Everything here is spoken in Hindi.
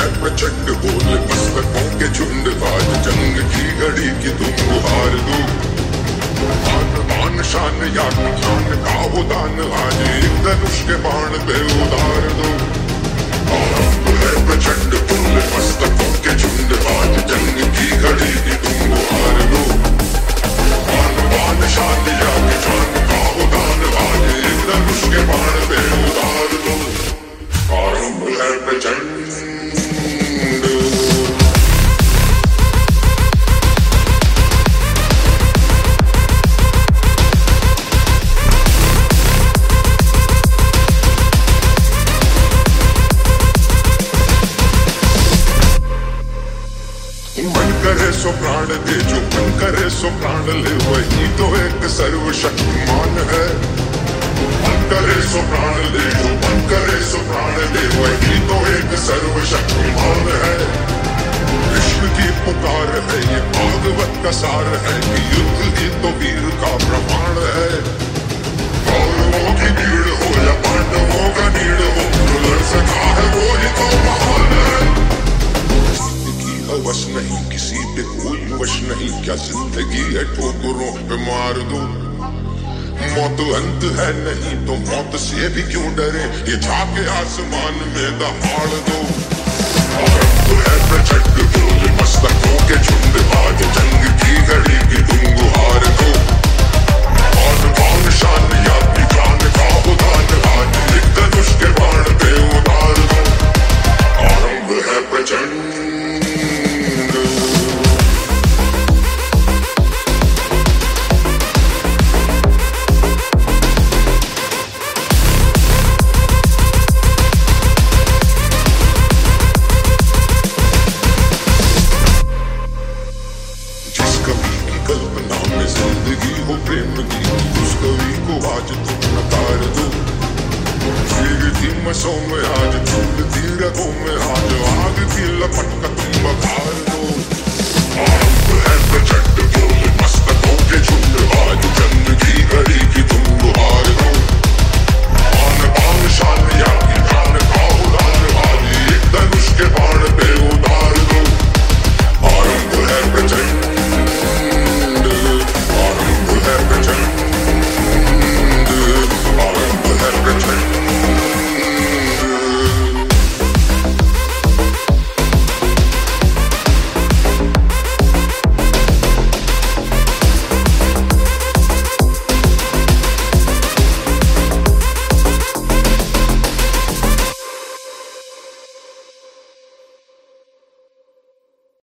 है प्रचंड बोल मस्तकों के झुंड आज जंग की घड़ी की तुम गुहार दो। मान मान शान या खान का हो दान आज एक धनुष के बाण पे उतार दो। आरंभ है प्रचंड बोल मस्तकों के झुंड आज जंग की घड़ी की तुम गुहार दो। मान मान शान या खान का हो दान आज एक धनुष के बाण पे उतार दो। आरंभ है प्रचंड। मन करे सो प्राण दे जो मन करे सो प्राण ले वही तो एक सर्वशक्तिमान है। मन करे सो प्राण दे जो मन करे सो प्राण दे वही तो एक सर्वशक्तिमान है। कृष्ण की पुकार है ये भागवत का सार है कि युद्ध ही तो वीर का प्रमाण है। कौरवों की भीड़ हो या पांडवों का नीड़ हो जो लड़ सका है वो ही तो महान है। वश नहीं किसी पे कोई वश नहीं क्या जिंदगी है ठोकरों पे मार दो। मौत अंत है नहीं तो मौत से भी क्यों डरे ये जाके आसमान में दहाड़ दो। आरंभ है प्रचंड बोल मस्तकों के झुंड आज जंग की घड़ी की तुम गुहार दो। मान मान शान या प्राण का उदान आज एक धनुष के बाण पे उतार दो। आरंभ है प्रचंड। कल्पना में जिंदगी हो प्रेम की उस कवि को आज तुम नकार दो। फिरती मसों में आज झूलती रगों में आज आग की लपट का तुम बखार दो।